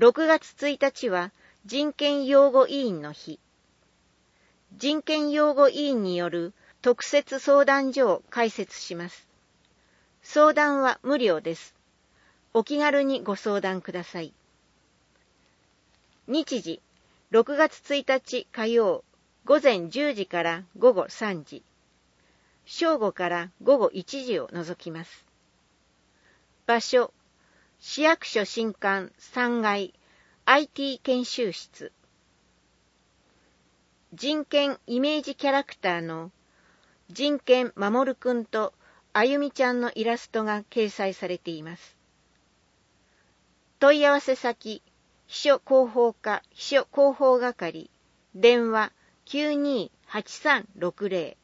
6月1日は人権擁護委員の日。人権擁護委員による特設相談所を開設します。相談は無料です。お気軽にご相談ください。日時、6月1日火曜、午前10時から午後3時。正午から午後1時を除きます。場所、市役所新館3階 IT 研修室。人権イメージキャラクターの人権まもるくんとあゆみちゃんのイラストが掲載されています。問い合わせ先、秘書広報課秘書広報係、電話 928360